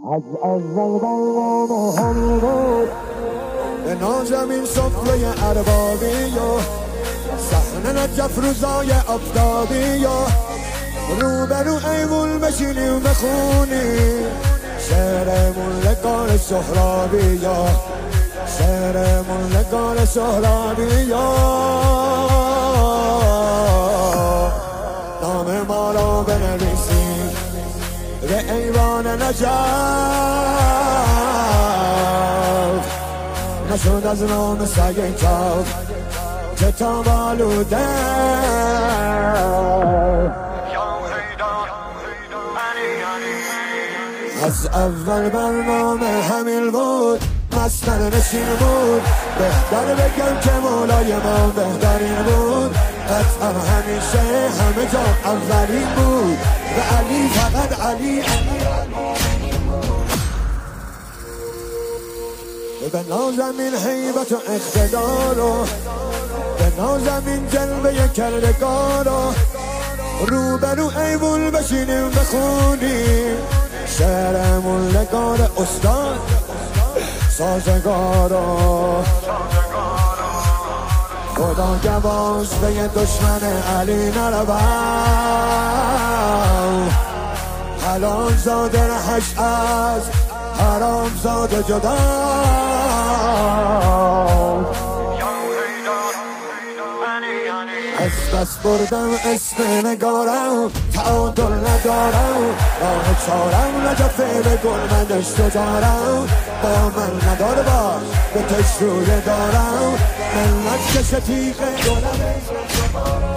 از اول برنامه هم بود به نازمین صفره اربابی و صحنه نجف روزای آفتابی و روبرو ایوون بشینیم بخونیم شعرمون لگار سهرابی یا شعرمون لگار سهرابی یا نام ما را بنویسیم به ایوان نجف نشد از نام سگ کف کتاب آلوده از اول برنامه همین بود مستر نشین بود بهتر بگم که مولای ما بهترین بود قطعا همیشه همه جا اولین بود و علی فقط علی به نازمین حیبت و اقتدار و به نازمین جلوه کردگار و روبرو ایوون بشینیم بخونیم شعرمون لگار استاد سازگارا خدا گواش به یه دشمن علی نروم حلال زاده رهش از حرام زاده جدا از بس بردم اسم نگارم تعادل ندارم راه چارم نجفه به گل من دشتجارم با من نداره باش به تشروی دارم ملت کش تیغ دولم